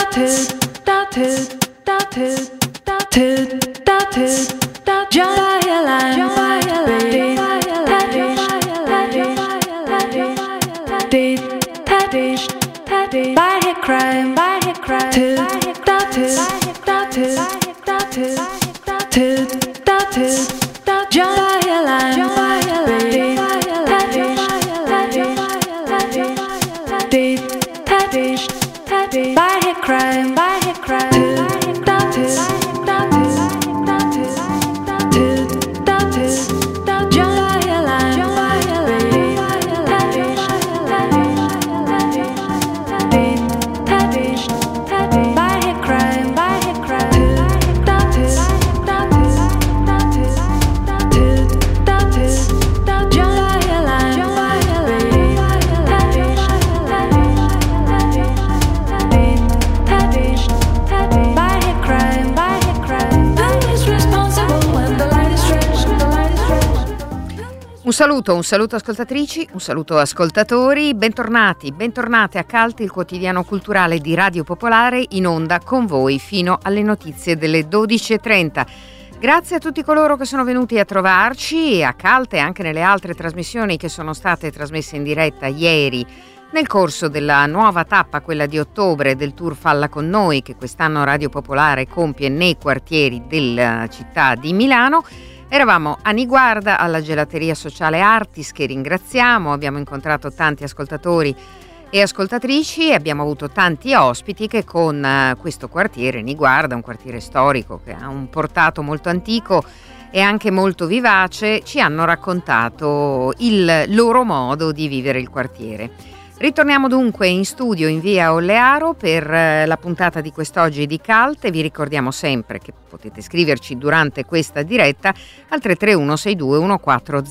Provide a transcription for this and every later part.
Un saluto ascoltatrici, un saluto ascoltatori, bentornate a Cult, il quotidiano culturale di Radio Popolare, in onda con voi fino alle notizie delle 12:30. Grazie a tutti coloro che sono venuti a trovarci a Cult e anche nelle altre trasmissioni che sono state trasmesse in diretta ieri nel corso della nuova tappa, quella di ottobre, del tour Falla con noi che quest'anno Radio Popolare compie nei quartieri della città di Milano. Eravamo a Niguarda, alla gelateria sociale Artis, che ringraziamo, abbiamo incontrato tanti ascoltatori e ascoltatrici e abbiamo avuto tanti ospiti che con questo quartiere, Niguarda, un quartiere storico che ha un portato molto antico e anche molto vivace, ci hanno raccontato il loro modo di vivere il quartiere. Ritorniamo dunque in studio in via Ollearo per la puntata di quest'oggi di Cult e vi ricordiamo sempre che potete scriverci durante questa diretta al 331 62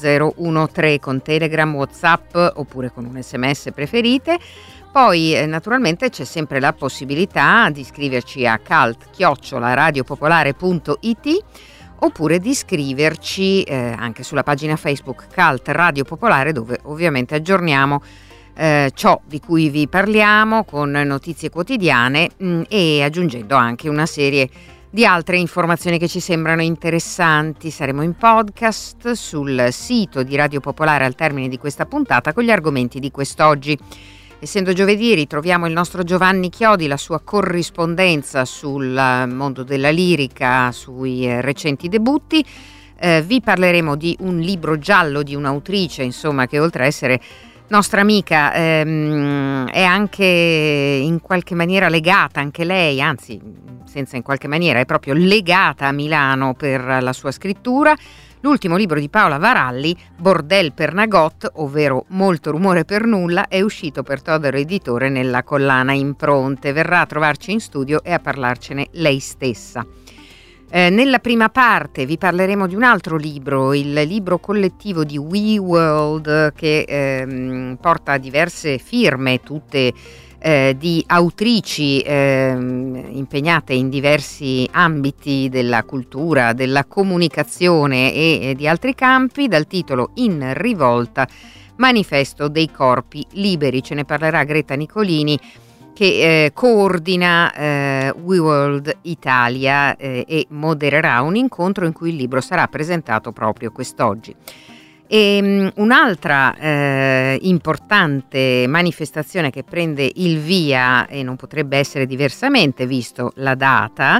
14013 con Telegram, WhatsApp oppure con un SMS preferite. Poi naturalmente c'è sempre la possibilità di scriverci a cult@radiopopolare.it oppure di scriverci anche sulla pagina Facebook Cult Radio Popolare, dove ovviamente aggiorniamo ciò di cui vi parliamo con notizie quotidiane e aggiungendo anche una serie di altre informazioni che ci sembrano interessanti. Saremo in podcast sul sito di Radio Popolare al termine di questa puntata con gli argomenti di quest'oggi. Essendo giovedì ritroviamo il nostro Giovanni Chiodi, la sua corrispondenza sul mondo della lirica, sui recenti debutti. Vi parleremo di un libro giallo di un'autrice, insomma, che oltre a essere nostra amica è anche in qualche maniera legata, anche lei, anzi senza in qualche maniera, è proprio legata a Milano per la sua scrittura. L'ultimo libro di Paola Varalli, Bordel per Nagot, ovvero Molto rumore per nulla, è uscito per Todaro Editore nella collana Impronte. Verrà a trovarci in studio e a parlarcene lei stessa. Nella prima parte vi parleremo di un altro libro, il libro collettivo di We World, che porta diverse firme, tutte di autrici impegnate in diversi ambiti della cultura, della comunicazione e di altri campi, dal titolo In rivolta, manifesto dei corpi liberi. Ce ne parlerà Greta Nicolini, che coordina We World Italia e modererà un incontro in cui il libro sarà presentato proprio quest'oggi. E un'altra importante manifestazione che prende il via, e non potrebbe essere diversamente visto la data,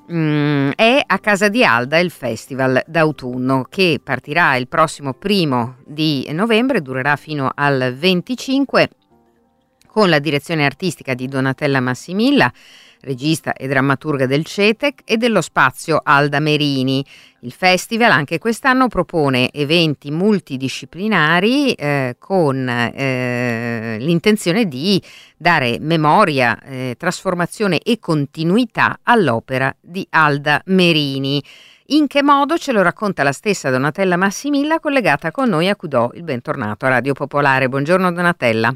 è a Casa di Alda il Festival d'autunno, che partirà il prossimo 1° di novembre, durerà fino al 25, con la direzione artistica di Donatella Massimilla, regista e drammaturga del CETEC e dello spazio Alda Merini. Il festival anche quest'anno propone eventi multidisciplinari con l'intenzione di dare memoria, trasformazione e continuità all'opera di Alda Merini. In che modo ce lo racconta la stessa Donatella Massimilla, collegata con noi a cui do il bentornato a Radio Popolare. Buongiorno Donatella.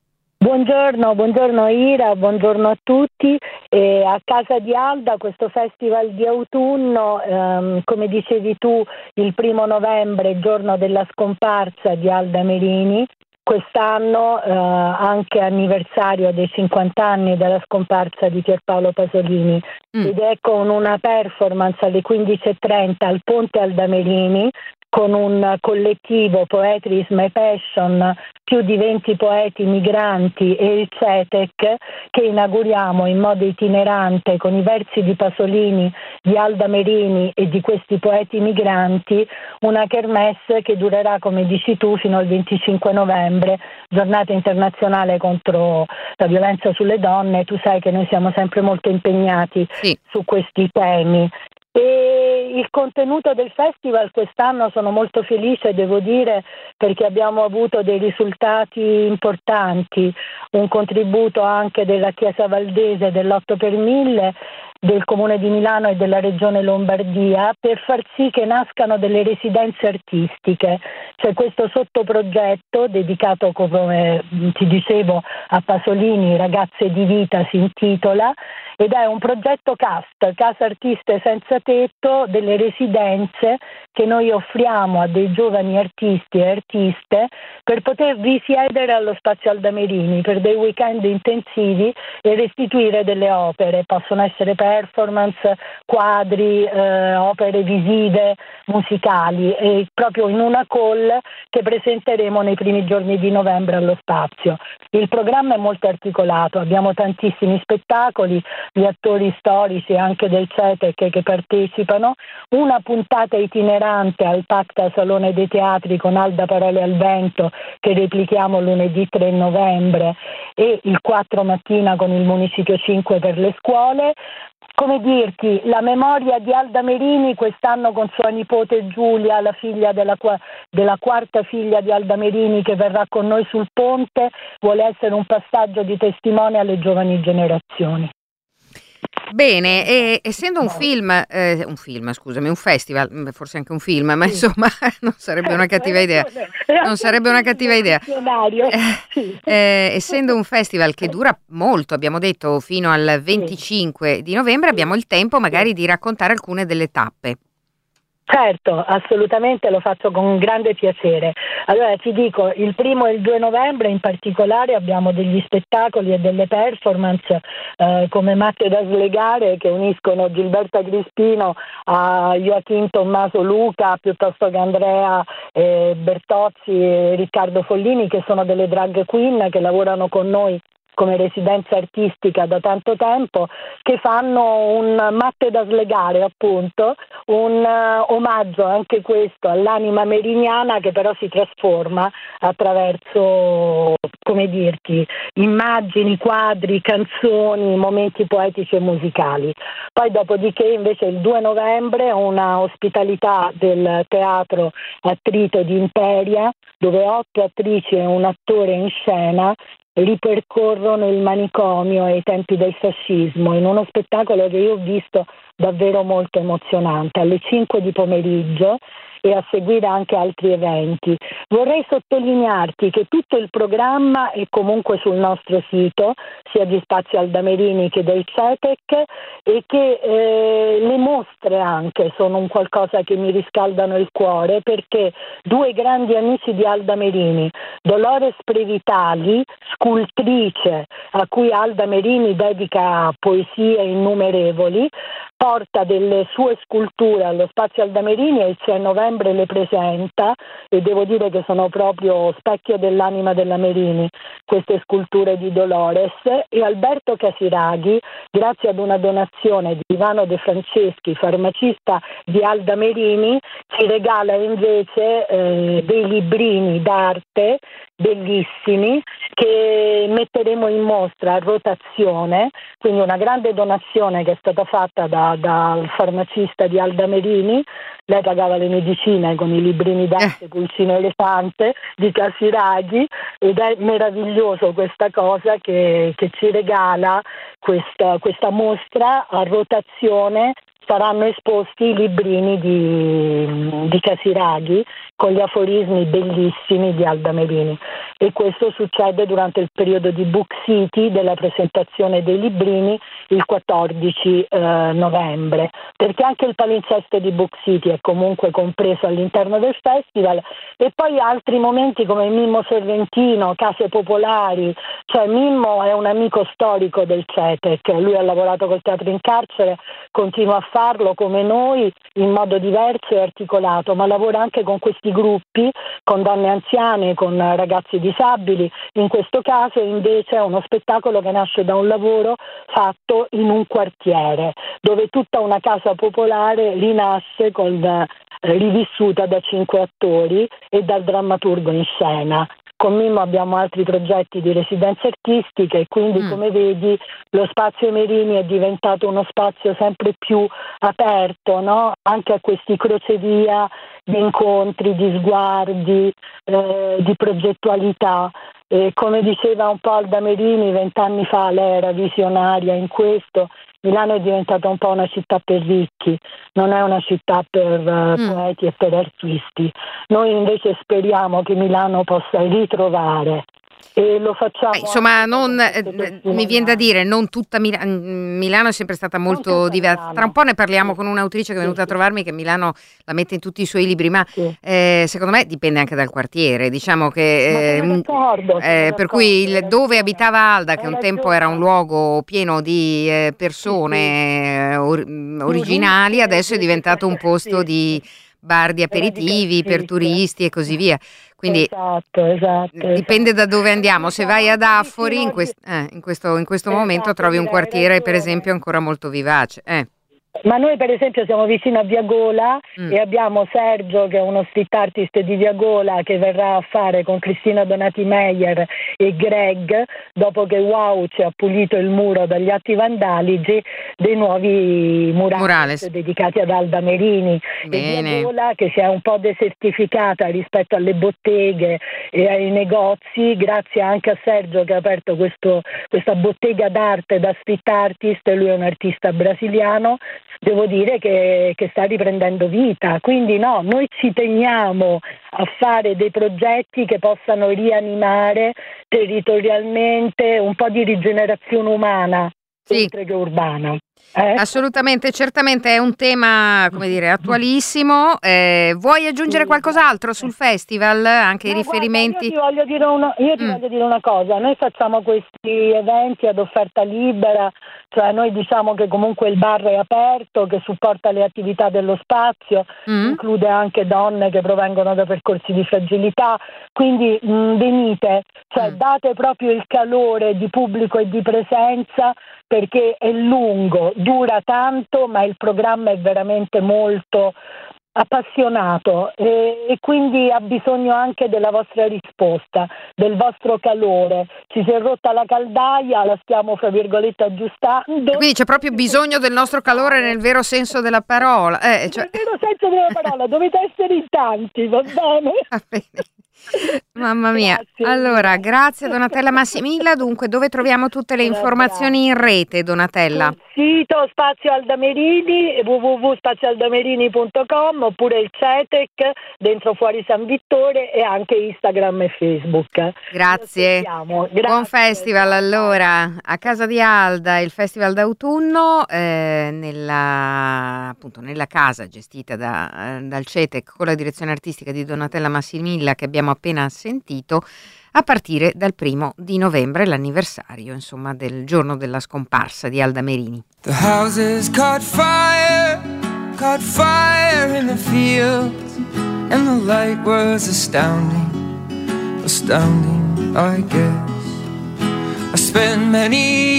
Buongiorno Ira, buongiorno a tutti. A Casa di Alda questo festival di autunno, come dicevi tu, il 1° novembre, giorno della scomparsa di Alda Merini, quest'anno anche anniversario dei 50 anni dalla scomparsa di Pierpaolo Pasolini, ed è con una performance alle 15:30 al Ponte Aldamerini con un collettivo Poetry is my passion, più di 20 poeti migranti e il CETEC, che inauguriamo in modo itinerante con i versi di Pasolini, di Alda Merini e di questi poeti migranti, una kermesse che durerà, come dici tu, fino al 25 novembre, giornata internazionale contro la violenza sulle donne. Tu sai che noi siamo sempre molto impegnati su questi temi. E il contenuto del festival quest'anno sono molto felice, devo dire, perché abbiamo avuto dei risultati importanti, un contributo anche della Chiesa Valdese dell'8 per 1000, del Comune di Milano e della Regione Lombardia, per far sì che nascano delle residenze artistiche. C'è questo sottoprogetto dedicato, come ti dicevo, a Pasolini, Ragazze di vita si intitola, ed è un progetto CAST, Casa Artiste Senza Tetto, delle residenze che noi offriamo a dei giovani artisti e artiste per poter risiedere allo Spazio Aldamerini per dei weekend intensivi e restituire delle opere. Possono essere performance, quadri, opere visive, musicali, e proprio in una call che presenteremo nei primi giorni di novembre allo Spazio. Il programma è molto articolato, abbiamo tantissimi spettacoli, gli attori storici anche del CETEC che partecipano, una puntata itinerante al Pacta Salone dei Teatri con Alda Parole al Vento che replichiamo lunedì 3 novembre e il 4 mattina con il Municipio 5 per le scuole. Come dirti, la memoria di Alda Merini quest'anno con sua nipote Giulia, la figlia della quarta figlia di Alda Merini che verrà con noi sul ponte, vuole essere un passaggio di testimone alle giovani generazioni. Bene, e essendo un festival, forse anche un film, ma insomma non sarebbe una cattiva idea. Non sarebbe una cattiva idea. Essendo un festival che dura molto, abbiamo detto fino al 25 di novembre, abbiamo il tempo magari di raccontare alcune delle tappe. Certo, assolutamente, lo faccio con grande piacere. Allora ti dico, il 1 e il 2 novembre in particolare abbiamo degli spettacoli e delle performance come Matte da slegare, che uniscono Gilberta Crispino a Joachim Tommaso Luca, piuttosto che Andrea Bertozzi e Riccardo Follini, che sono delle drag queen che lavorano con noi come residenza artistica da tanto tempo, che fanno un Matte da slegare, appunto, un omaggio anche questo all'anima meriniana che però si trasforma attraverso, come dirti, immagini, quadri, canzoni, momenti poetici e musicali. Poi dopodiché invece il 2 novembre una ospitalità del teatro Attrito di Imperia, dove 8 attrici e un attore in scena ripercorrono il manicomio e i tempi del fascismo in uno spettacolo che io ho visto davvero molto emozionante, alle 5 di pomeriggio, e a seguire anche altri eventi. Vorrei sottolinearti che tutto il programma è comunque sul nostro sito, sia di Spazio Aldamerini che del CETEC, e che le mostre anche sono un qualcosa che mi riscaldano il cuore, perché due grandi amici di Alda Merini, Dolores Previtali, scultrice a cui Alda Merini dedica poesie innumerevoli, porta delle sue sculture allo Spazio Aldamerini e il 6 novembre le presenta, e devo dire che sono proprio specchio dell'anima della Merini queste sculture di Dolores. E Alberto Casiraghi, grazie ad una donazione di Ivano De Franceschi, farmacista di Alda Merini, ci regala invece dei librini d'arte bellissimi che metteremo in mostra a rotazione, quindi una grande donazione che è stata fatta dal farmacista di Alda Merini. Lei pagava le medicine con i librini d'arte Pulcino Elefante di Casiraghi, ed è meraviglioso questa cosa che ci regala questa mostra a rotazione. Saranno esposti i librini di Casiraghi, con gli aforismi bellissimi di Alda Merini, e questo succede durante il periodo di Book City, della presentazione dei librini, il 14 novembre, perché anche il palinsesto di Book City è comunque compreso all'interno del festival, e poi altri momenti come Mimmo Sorrentino, Case Popolari, cioè Mimmo è un amico storico del CETEC, lui ha lavorato col teatro in carcere, continua a farlo come noi in modo diverso e articolato, ma lavora anche con questi gruppi, con donne anziane, con ragazzi disabili. In questo caso invece è uno spettacolo che nasce da un lavoro fatto in un quartiere, dove tutta una casa popolare rinasce rivissuta da 5 attori e dal drammaturgo in scena. Con Mimmo abbiamo altri progetti di residenze artistiche e quindi come vedi lo spazio Merini è diventato uno spazio sempre più aperto, no? Anche a questi crocevia di incontri, di sguardi, di progettualità. Come diceva un po' Alda Merini 20 anni fa, lei era visionaria in questo. Milano è diventata un po' una città per ricchi, non è una città per poeti e per artisti. Noi invece speriamo che Milano possa ritrovare, e lo facciamo. Insomma, mi viene da dire, non tutta Milano è sempre stata molto diversa. Tra un po' ne parliamo con un'autrice che è venuta a trovarmi, che Milano la mette in tutti i suoi libri, ma secondo me dipende anche dal quartiere. Diciamo che per cui dove abitava Alda, che un tempo era un luogo pieno di persone originali, adesso è diventato un posto di bar di aperitivi per turisti e così via. Quindi esatto. Dipende da dove andiamo. Se vai ad Affori in questo momento trovi un quartiere per esempio ancora molto vivace. Ma noi per esempio siamo vicino a Via Gola e abbiamo Sergio, che è uno street artist di Via Gola, che verrà a fare con Cristina Donati Meyer e Greg, dopo che Wow ci ha pulito il muro dagli atti vandalici, dei nuovi murales dedicati ad Alda Merini. Bene. E Via Gola, che si è un po' desertificata rispetto alle botteghe e ai negozi, grazie anche a Sergio che ha aperto questa bottega d'arte da street artist. Lui è un artista brasiliano, devo dire che sta riprendendo vita, quindi noi ci teniamo a fare dei progetti che possano rianimare territorialmente un po' di rigenerazione umana, oltre che urbana. Assolutamente, certamente è un tema, come dire, attualissimo. Vuoi aggiungere qualcos'altro sul festival? Anche i riferimenti? Guarda, io ti voglio dire una cosa. Noi facciamo questi eventi ad offerta libera, cioè noi diciamo che comunque il bar è aperto, che supporta le attività dello spazio, include anche donne che provengono da percorsi di fragilità, quindi venite, cioè date proprio il calore di pubblico e di presenza, perché è lungo, dura tanto, ma il programma è veramente molto appassionato e quindi ha bisogno anche della vostra risposta, del vostro calore. Ci si è rotta la caldaia, la stiamo fra virgolette aggiustando. Quindi c'è proprio bisogno del nostro calore nel vero senso della parola. Nel vero senso della parola, dovete essere in tanti, va bene? Va bene. Mamma mia. Grazie. Allora, grazie Donatella Massimilla. Dunque, dove troviamo tutte le informazioni in rete, Donatella? Sul sito Spazio Alda Merini, www.spazioaldamerini.com, oppure il CETEC dentro Fuori San Vittore, e anche Instagram e Facebook. Grazie. Buon festival allora a casa di Alda, il festival d'autunno nella casa gestita dal CETEC con la direzione artistica di Donatella Massimilla, che abbiamo appena sentito, a partire dal 1 novembre, l'anniversario insomma del giorno della scomparsa di Alda Merini. The houses caught fire in the fields, and the light was astounding, I guess. I spent many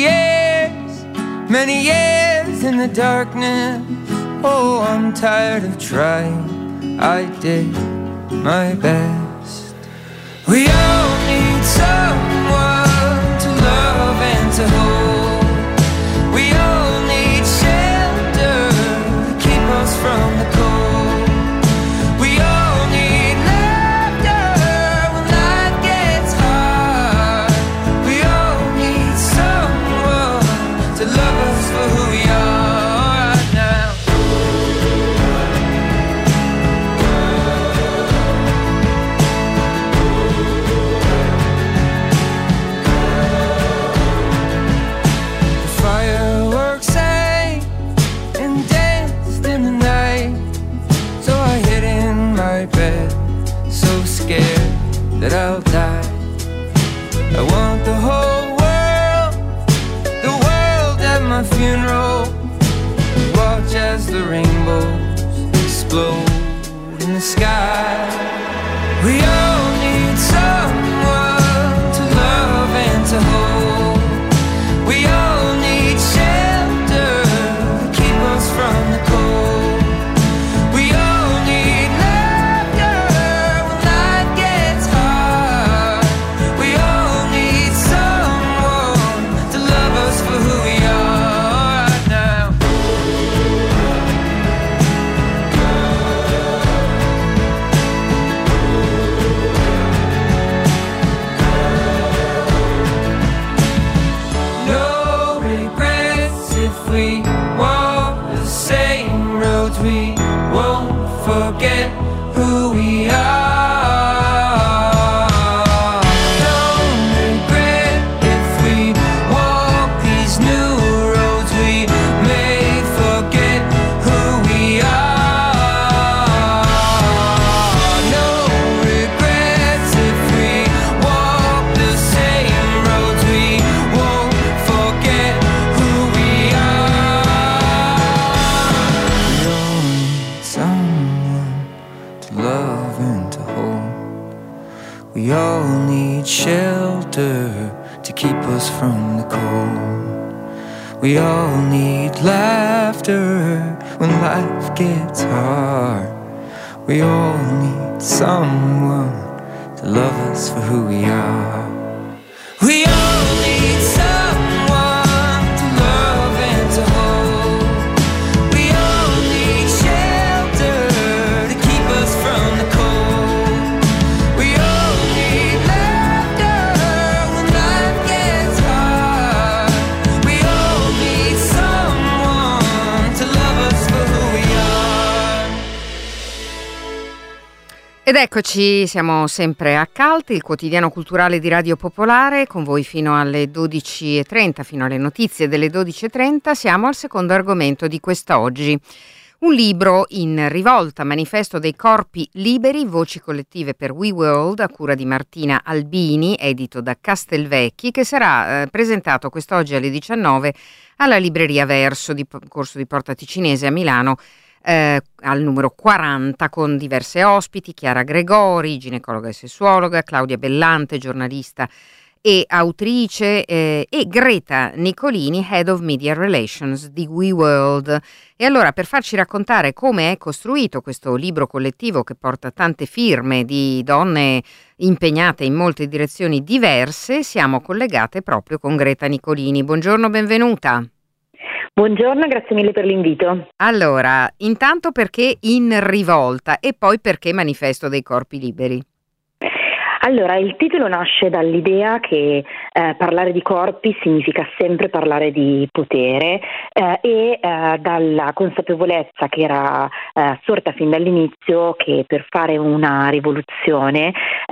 years in the darkness. Oh, I'm tired of trying, I did my best. We all need someone to love and to hold. We all need shelter to keep us from the cold. We all need laughter when life gets hard. We all need someone to love us for who we are right now. funeral. Watch as the rainbows explode in the sky. We all need someone to love and to hold. We all need shelter to keep us from the cold. We all need laughter when life gets hard. We all need someone to love us for who we are right now. No regrets if we walk the same roads. We won't forget who we are. Don't regret if we walk these new roads. We may forget who we are. No regrets if we walk the same roads. We won't forget who we are. We all need someone to love and to hold. We all need shelter to keep us from the cold. We all need laughter when life gets hard. We all need someone to love us for who we are. We all need someone to love and to hold. We all need shelter to keep us from the cold. We all need laughter when life gets hard. We all need someone to love us for who we are. Ed eccoci, siamo sempre a CULT, il quotidiano culturale di Radio Popolare, con voi fino alle 12.30, fino alle notizie delle 12.30. Siamo al secondo argomento di quest'oggi. Un libro in rivolta, manifesto dei corpi liberi, voci collettive per We World, a cura di Martina Albini, edito da Castelvecchi, che sarà presentato quest'oggi alle 19 alla libreria Verso di Corso di Porta Ticinese a Milano, al numero 40, con diverse ospiti: Chiara Gregori, ginecologa e sessuologa, Claudia Bellante, giornalista e autrice, e Greta Nicolini, Head of Media Relations di We World. E allora, per farci raccontare come è costruito questo libro collettivo che porta tante firme di donne impegnate in molte direzioni diverse, siamo collegate proprio con Greta Nicolini. Buongiorno, benvenuta. Buongiorno, grazie mille per l'invito. Allora, intanto perché in rivolta e poi perché manifesto dei corpi liberi? Allora, il titolo nasce dall'idea che parlare di corpi significa sempre parlare di potere e dalla consapevolezza che era sorta fin dall'inizio che per fare una rivoluzione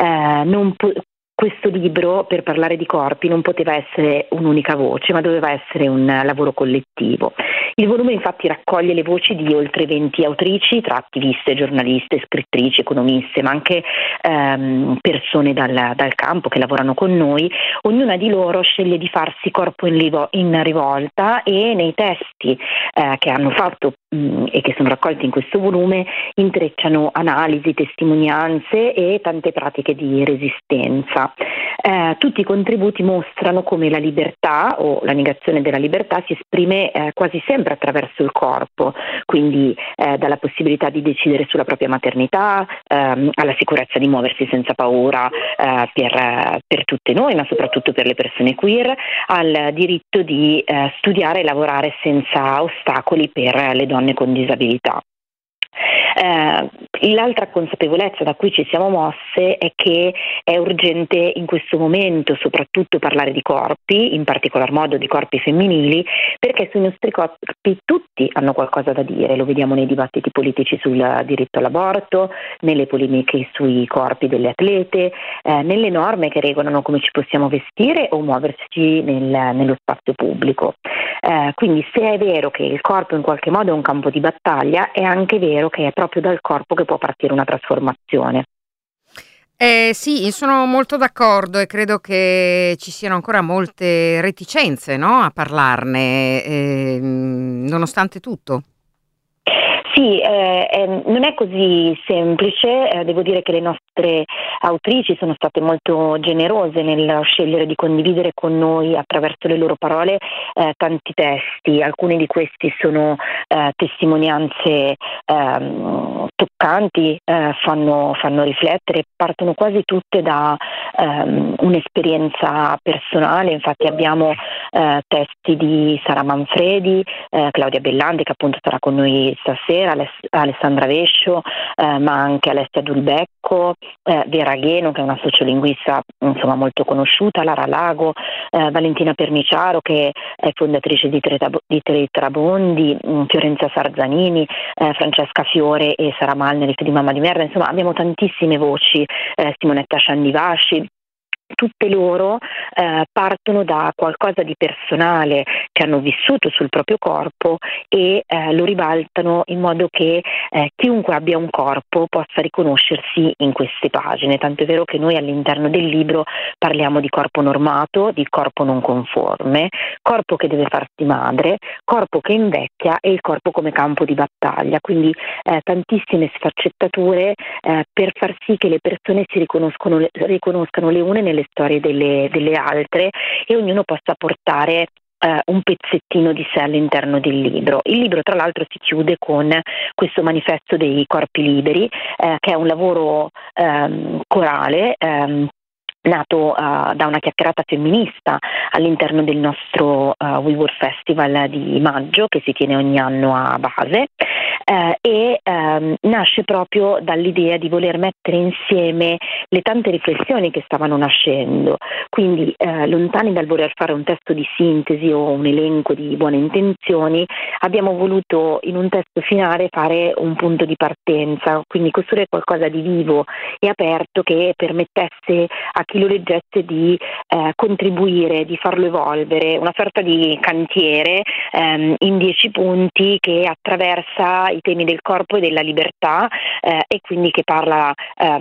questo libro, per parlare di corpi, non poteva essere un'unica voce, ma doveva essere un lavoro collettivo. Il volume infatti raccoglie le voci di oltre 20 autrici, tra attiviste, giornaliste, scrittrici, economiste, ma anche persone dal campo che lavorano con noi. Ognuna di loro sceglie di farsi corpo in rivolta, e nei testi che hanno fatto e che sono raccolti in questo volume intrecciano analisi, testimonianze e tante pratiche di resistenza. Tutti i contributi mostrano come la libertà o la negazione della libertà si esprime quasi sempre attraverso il corpo, quindi dalla possibilità di decidere sulla propria maternità, alla sicurezza di muoversi senza paura per tutte noi, ma soprattutto per le persone queer, al diritto di studiare e lavorare senza ostacoli per le donne con disabilità. L'altra consapevolezza da cui ci siamo mosse è che è urgente in questo momento soprattutto parlare di corpi, in particolar modo di corpi femminili, perché sui nostri corpi tutti hanno qualcosa da dire. Lo vediamo nei dibattiti politici sul diritto all'aborto, nelle polemiche sui corpi delle atlete, nelle norme che regolano come ci possiamo vestire o muoverci nello spazio pubblico. Quindi se è vero che il corpo in qualche modo è un campo di battaglia, è anche vero che è proprio dal corpo che può partire una trasformazione. Sì, sono molto d'accordo e credo che ci siano ancora molte reticenze, no, a parlarne, nonostante tutto. Sì, non è così semplice, devo dire che le nostre autrici sono state molto generose nel scegliere di condividere con noi attraverso le loro parole tanti testi. Alcuni di questi sono testimonianze toccanti, fanno riflettere, partono quasi tutte da un'esperienza personale. Infatti abbiamo testi di Sara Manfredi, Claudia Bellanti, che appunto sarà con noi stasera, Alessandra Vescio, ma anche Alessia Dulbecco, Vera Gheno, che è una sociolinguista insomma molto conosciuta, Lara Lago, Valentina Perniciaro, che è fondatrice di Tre Trabondi, Fiorenza Sarzanini, Francesca Fiore e Sara Malneri di Mamma di Merda. Insomma abbiamo tantissime voci, Simonetta Sciandivasci. Tutte loro partono da qualcosa di personale che hanno vissuto sul proprio corpo e lo ribaltano in modo che chiunque abbia un corpo possa riconoscersi in queste pagine. Tanto è vero che noi all'interno del libro parliamo di corpo normato, di corpo non conforme, corpo che deve farsi madre, corpo che invecchia e il corpo come campo di battaglia. Quindi tantissime sfaccettature per far sì che le persone si riconoscano le une nelle storie delle altre e ognuno possa portare un pezzettino di sé all'interno del libro. Il libro tra l'altro si chiude con questo manifesto dei corpi liberi, che è un lavoro corale nato da una chiacchierata femminista all'interno del nostro We Were Festival di maggio, che si tiene ogni anno a Base, e nasce proprio dall'idea di voler mettere insieme le tante riflessioni che stavano nascendo. Quindi lontani dal voler fare un testo di sintesi o un elenco di buone intenzioni, abbiamo voluto in un testo finale fare un punto di partenza, quindi costruire qualcosa di vivo e aperto che permettesse a chi lo leggesse di contribuire, di farlo evolvere, una sorta di cantiere in 10 punti che attraversa i temi del corpo e della libertà, e quindi che parla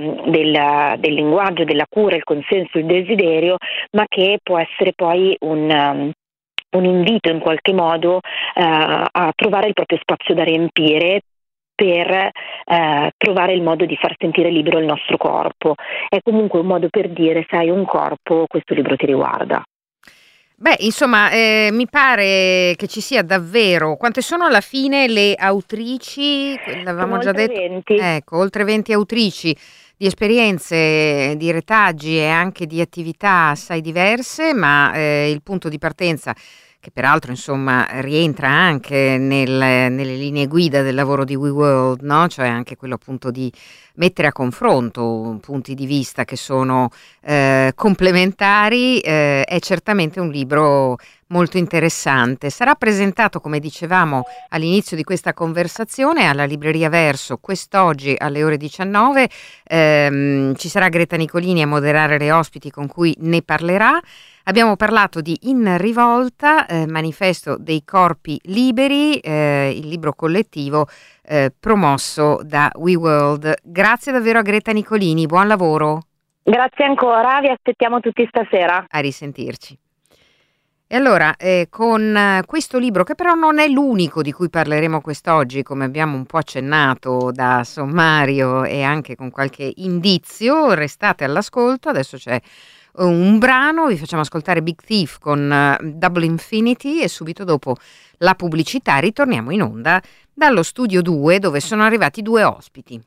del linguaggio, della cura, il consenso, il desiderio, ma che può essere poi un invito in qualche modo a trovare il proprio spazio da riempire per trovare il modo di far sentire libero il nostro corpo. È comunque un modo per dire: se hai un corpo, questo libro ti riguarda. Beh, insomma, mi pare che ci sia davvero. Quante sono alla fine le autrici? L'avevamo già detto. 20. Ecco, oltre 20 autrici di esperienze, di retaggi e anche di attività assai diverse, ma il punto di partenza, che peraltro insomma rientra anche nelle linee guida del lavoro di We World, no? Cioè anche quello appunto di mettere a confronto punti di vista che sono complementari, è certamente un libro molto interessante. Sarà presentato, come dicevamo all'inizio di questa conversazione, alla Libreria Verso quest'oggi alle ore 19. Ci sarà Greta Nicolini a moderare le ospiti con cui ne parlerà. Abbiamo parlato di In Rivolta, manifesto dei corpi liberi, il libro collettivo promosso da We World. Grazie davvero a Greta Nicolini, buon lavoro. Grazie ancora, vi aspettiamo tutti stasera. A risentirci. E allora, con questo libro, che però non è l'unico di cui parleremo quest'oggi, come abbiamo un po' accennato da sommario e anche con qualche indizio, restate all'ascolto. Adesso c'è un brano, vi facciamo ascoltare Big Thief con Double Infinity e subito dopo la pubblicità ritorniamo in onda dallo studio 2, dove sono arrivati 2 ospiti.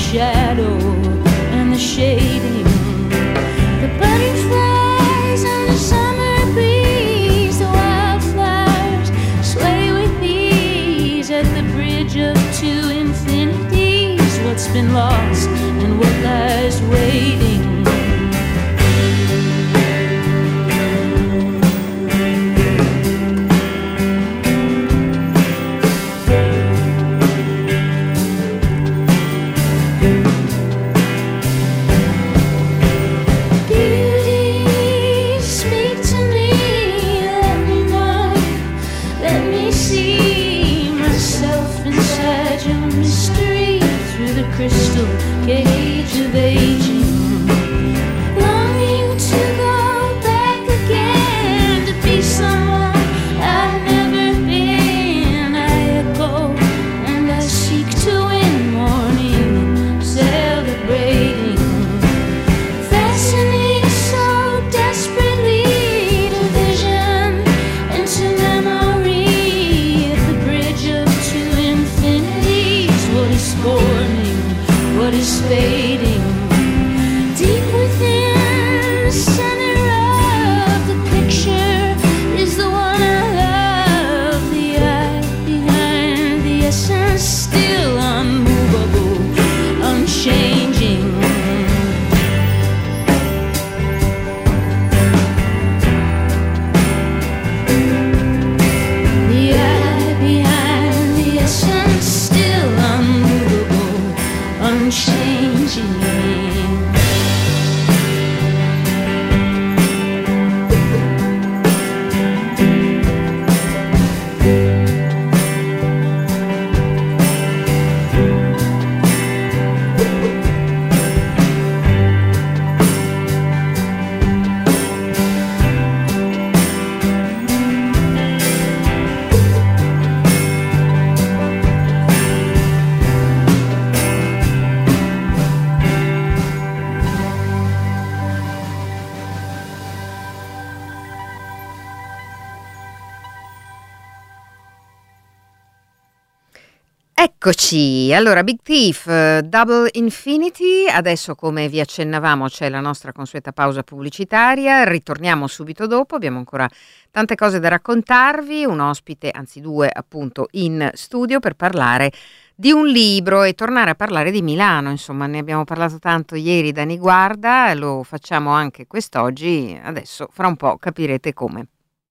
shadow and the shading. The butterflies on the summer breeze, the wildflowers sway with ease at the bridge of two infinities. What's been lost and what lies waiting. Crystal cage of aging, longing to go back again, to be someone I've never been. I echo and I seek to win, morning celebrating, fastening so desperately to vision and to memory at the bridge of two infinities. What is forming? What is fading? Deep within the center of the picture is the one I love. The eye behind the essence, still unmovable, unchanging. The eye behind the essence, still unmovable, unchanging. Eccoci, allora Big Thief, Double Infinity, adesso come vi accennavamo c'è la nostra consueta pausa pubblicitaria, ritorniamo subito dopo, abbiamo ancora tante cose da raccontarvi, un ospite, anzi due appunto in studio per parlare di un libro e tornare a parlare di Milano, insomma ne abbiamo parlato tanto ieri da Niguarda, lo facciamo anche quest'oggi, adesso fra un po' capirete come.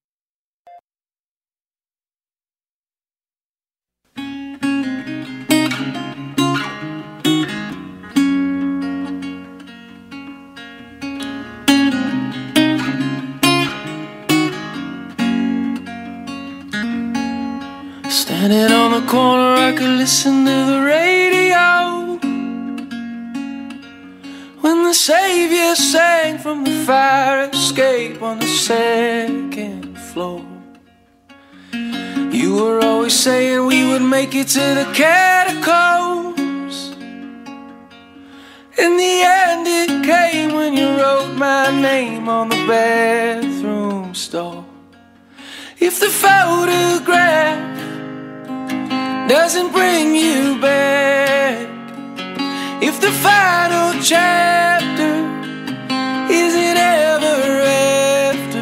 Standing on the corner, I could listen to the radio when the Savior sang from the fire escape on the second floor. You were always saying we would make it to the catacombs. In the end it came when you wrote my name on the bathroom stall. If the photograph doesn't bring you back, if the final chapter isn't ever after,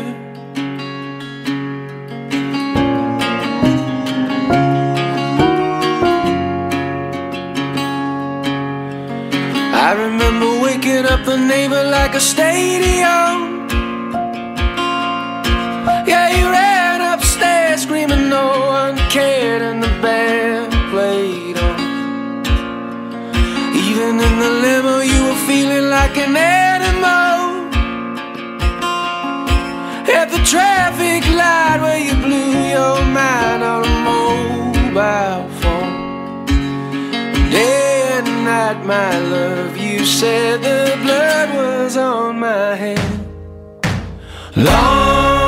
I remember waking up the neighbor like a stadium. Yeah, he ran upstairs screaming no one cared and the band played on. Even in the limo you were feeling like an animal. At the traffic light where you blew your mind on a mobile phone. Day and night, my love, you said the blood was on my hand. Long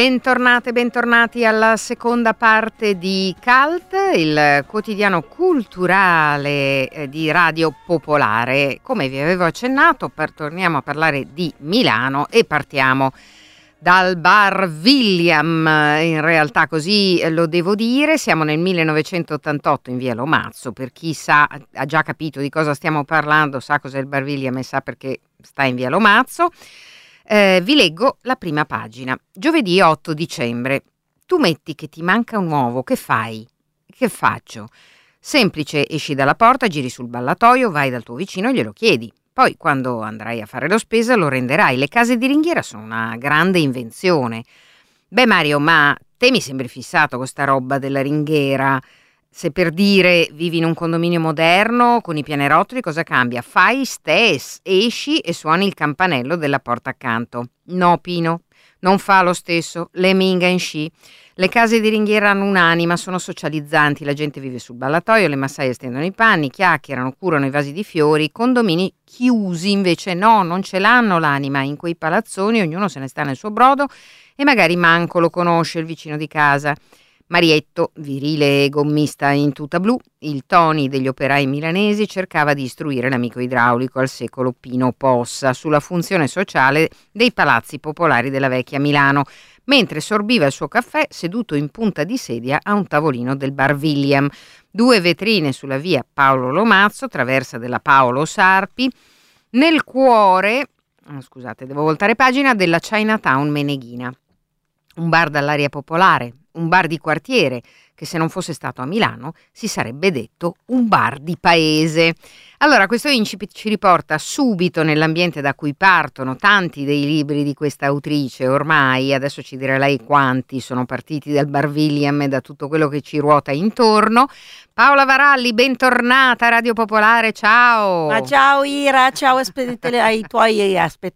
Bentornate, bentornati alla seconda parte di Cult, il quotidiano culturale di Radio Popolare. Come vi avevo accennato, torniamo a parlare di Milano e partiamo dal bar William. In realtà così lo devo dire, siamo nel 1988 in via Lomazzo. Per chi ha già capito di cosa stiamo parlando, sa cos'è il bar William e sa perché sta in via Lomazzo. Vi leggo la prima pagina. Giovedì 8 dicembre. Tu metti che ti manca un uovo, che fai? Che faccio? Semplice, esci dalla porta, giri sul ballatoio, vai dal tuo vicino e glielo chiedi. Poi, quando andrai a fare la spesa, lo renderai. Le case di ringhiera sono una grande invenzione. Beh, Mario, ma te mi sembri fissato con sta roba della ringhiera. Se per dire vivi in un condominio moderno con i pianerottoli, cosa cambia? Fai stes, esci e suoni il campanello della porta accanto. No, Pino, non fa lo stesso. Le minga in sci. Le case di ringhiera hanno un'anima, sono socializzanti, la gente vive sul ballatoio, le massaie stendono i panni, chiacchierano, curano i vasi di fiori. I condomini chiusi invece no, non ce l'hanno l'anima. In quei palazzoni ognuno se ne sta nel suo brodo e magari manco lo conosce il vicino di casa. Marietto, virile e gommista in tuta blu, il Tony degli operai milanesi, cercava di istruire l'amico idraulico al secolo Pino Possa sulla funzione sociale dei palazzi popolari della vecchia Milano, mentre sorbiva il suo caffè seduto in punta di sedia a un tavolino del bar William. 2 vetrine sulla via Paolo Lomazzo, traversa della Paolo Sarpi, nel cuore, scusate, devo voltare pagina, della Chinatown Meneghina. Un bar dall'aria popolare, un bar di quartiere, che se non fosse stato a Milano si sarebbe detto un bar di paese. Allora, questo incipit ci riporta subito nell'ambiente da cui partono tanti dei libri di questa autrice. Ormai, adesso ci dirà lei quanti sono partiti dal bar William e da tutto quello che ci ruota intorno. Paola Varalli, bentornata a Radio Popolare, ciao! Ma ciao Ira, ciao ai tuoi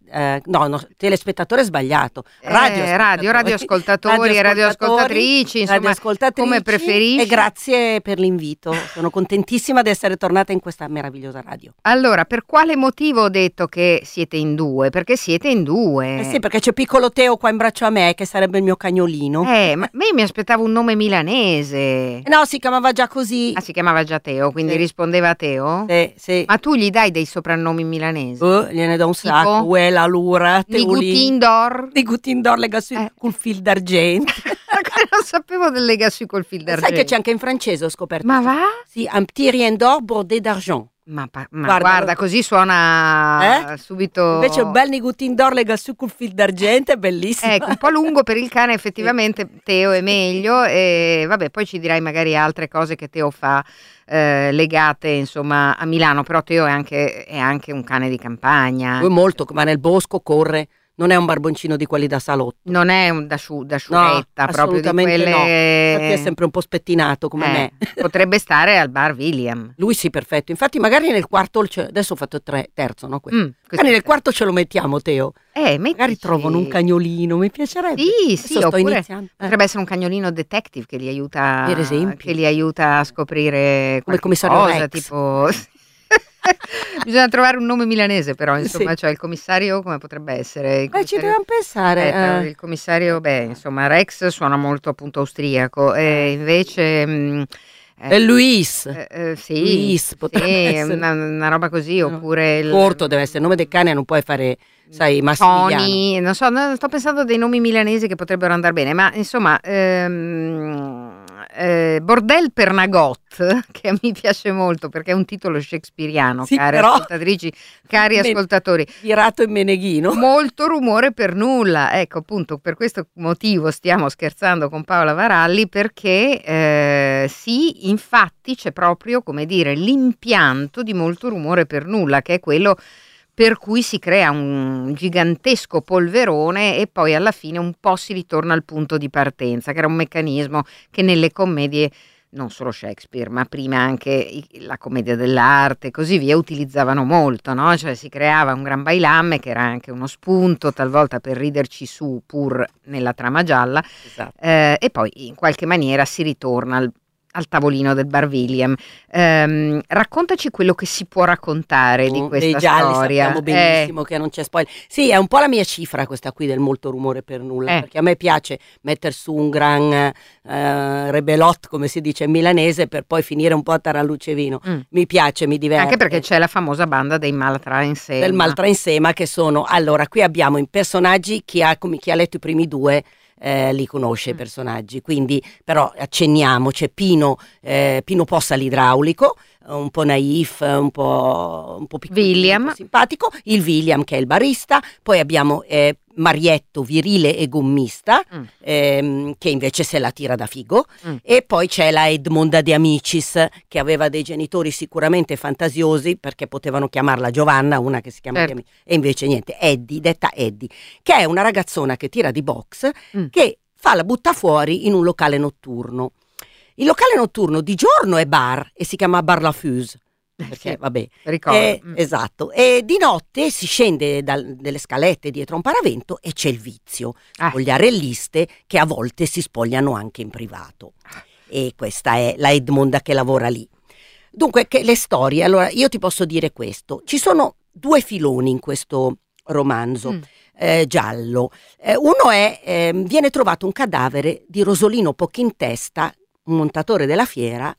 telespettatori sbagliato. Radioascoltatori e radioascoltatrici, insomma, come preferisci. E grazie per l'invito, sono contentissima di essere tornata in questa meravigliosa radio. Allora, per quale motivo ho detto che siete in due? Perché siete in due. Eh sì, perché c'è piccolo Teo qua in braccio a me, che sarebbe il mio cagnolino. Ma io mi aspettavo un nome milanese. No, si chiamava già così. Ah, si chiamava già Teo, quindi sì. Rispondeva a Teo? Sì. Ma tu gli dai dei soprannomi milanesi? Gliene do un sacco. Uela, Lura, Nigutin d'Or. Nigutin d'Or, lega su col fil d'argento. Non sapevo del lega su col fil d'argento. Sai che c'è anche in francese, ho scoperto. Ma va? Sì, un petit rien d'or bordé d'argent. Ma guarda, così suona subito. Invece un bel Nigutin d'Or lega su col fil d'argento, è bellissimo. Ecco, un po' lungo per il cane, effettivamente. Sì. Teo è meglio e vabbè, poi ci dirai magari altre cose che Teo fa legate insomma a Milano, però Teo è anche un cane di campagna. Lui molto, ma nel bosco corre. Non è un barboncino di quelli da salotto. Non è un da sciuretta, no, proprio di quelle. No. Infatti è sempre un po' spettinato come me. Potrebbe stare al bar William. Lui sì, perfetto. Infatti magari nel quarto, adesso ho fatto terzo, no? Magari nel quarto ce lo mettiamo, Teo. Magari trovano un cagnolino, mi piacerebbe. Sì, oppure potrebbe essere un cagnolino detective che li aiuta, per esempio, che li aiuta a scoprire come il commissario cosa, Rex. Tipo. Bisogna trovare un nome milanese, però insomma, sì. Cioè il commissario come potrebbe essere? Ci dobbiamo pensare. Il commissario, insomma, Rex suona molto appunto austriaco, invece è Luis. Sì, Luis potrebbe essere. Una roba così, oppure corto deve essere il nome del cane, non puoi fare, sai, Massimiliano. Tony, non so, sto pensando dei nomi milanesi che potrebbero andare bene, ma insomma Bordel per Nagot, che mi piace molto perché è un titolo shakespeariano, sì, cari però, ascoltatrici, cari ascoltatori. Virato in Meneghino. Molto rumore per nulla. Ecco, appunto, per questo motivo stiamo scherzando con Paola Varalli, perché sì, infatti c'è proprio, come dire, l'impianto di molto rumore per nulla, che è quello per cui si crea un gigantesco polverone e poi alla fine un po' si ritorna al punto di partenza, che era un meccanismo che nelle commedie, non solo Shakespeare, ma prima anche la commedia dell'arte e così via, utilizzavano molto, no? Cioè si creava un gran bailamme che era anche uno spunto, talvolta per riderci su pur nella trama gialla, esatto. E poi in qualche maniera si ritorna al tavolino del Bar William. Raccontaci quello che si può raccontare di questa storia. Sappiamo benissimo che non c'è spoiler. Sì, è un po' la mia cifra questa qui del molto rumore per nulla, perché a me piace mettere su un gran rebelot, come si dice in milanese, per poi finire un po' a taralluce vino. Mi piace, mi diverte. Anche perché c'è la famosa banda dei Maltra Insema. Del Maltra Insema, che sono, allora, qui abbiamo in personaggi, chi ha letto i primi due li conosce i personaggi, quindi però accenniamo, c'è Pino Possa l'idraulico, un po' naif, un po' piccolino, William, un po' simpatico, il William che è il barista, poi abbiamo Marietto virile e gommista, che invece se la tira da figo, e poi c'è la Edmonda de Amicis, che aveva dei genitori sicuramente fantasiosi, perché potevano chiamarla Giovanna, una che si chiama e invece niente, Eddie, detta Eddie, che è una ragazzona che tira di box, che fa la butta fuori in un locale notturno. Il locale notturno di giorno è bar e si chiama Bar La Fuse, perché vabbè, esatto, e di notte si scende delle scalette dietro un paravento e c'è il vizio con gli arelliste che a volte si spogliano anche in privato, e questa è la Edmonda che lavora lì. Dunque, che le storie, allora io ti posso dire questo: ci sono due filoni in questo romanzo giallo. Uno è viene trovato un cadavere di Rosolino Pochintesta, un montatore della fiera,